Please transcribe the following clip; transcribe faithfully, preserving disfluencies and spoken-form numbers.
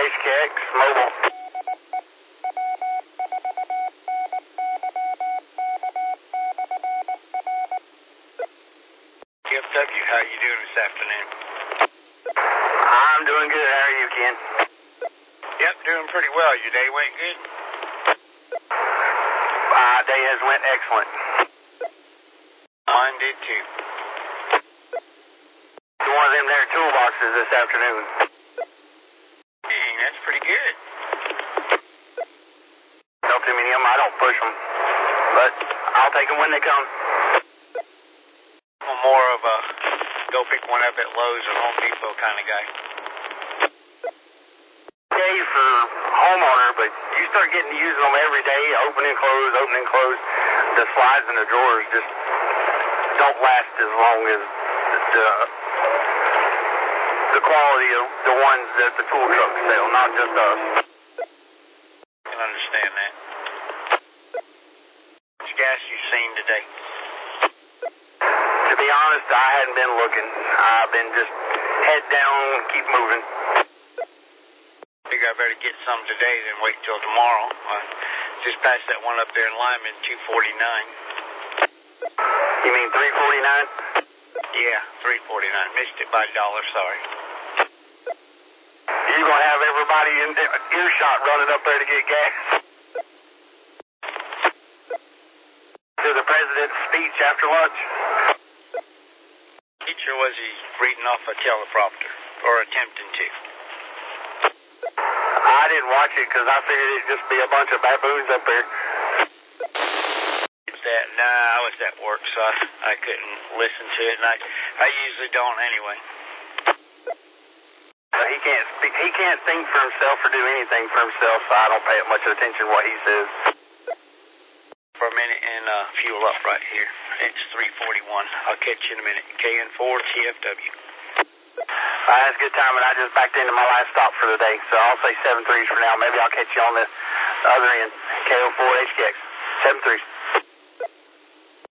H K X, mobile. T F W, how you doing this afternoon? I'm doing good. How are you, Ken? Yep, doing pretty well. Your day went good? Uh, day has went excellent. Mine did too. One of them there toolboxes this afternoon. Dang, that's pretty good. Don't too many of them. I don't push them, but I'll take them when they come. I'm more of a go pick one up at Lowe's or Home Depot kind of guy. Okay for homeowner, but you start getting to using them every day, open and close, open and close. The slides and the drawers just don't last as long as the the quality of the ones that the tool trucks sell, not just us. I can understand that. Which gas you seen today? To be honest, I hadn't been looking. I've been just head down, keep moving. Figure I better get some today than wait till tomorrow. I just passed that one up there in Lyman, two forty-nine. You mean three forty-nine? Yeah, three forty-nine. Missed it by a dollar, sorry. You're going to have everybody in earshot running up there to get gas. To the president's speech after lunch. Teacher, was he reading off a teleprompter or attempting to? I didn't watch it because I figured it'd just be a bunch of baboons up there. That, nah, I was at work, so I, I couldn't listen to it, and I, I usually don't anyway. Uh, he can't speak. He can't think for himself or do anything for himself, so I don't pay much attention to what he says. For a minute and uh, fuel up right here. It's three forty-one. I'll catch you in a minute. K N four T F W. Uh, that's good time, and I just backed into my last stop for the day, so I'll say seven threes for now. Maybe I'll catch you on the other end. K O four H K X. seven threes.